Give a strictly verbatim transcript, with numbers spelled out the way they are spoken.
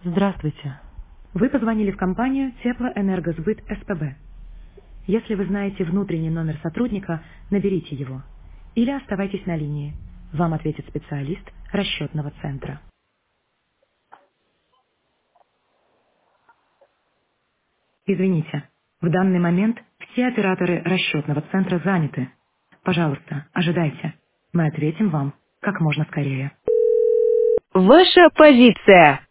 Здравствуйте. Вы позвонили в компанию Теплоэнергосбыт СПБ. Если вы знаете внутренний номер сотрудника, наберите его. Или оставайтесь на линии. Вам ответит специалист расчетного центра. Извините, в данный момент все операторы расчетного центра заняты. Пожалуйста, ожидайте. Мы ответим вам как можно скорее. Ваша позиция.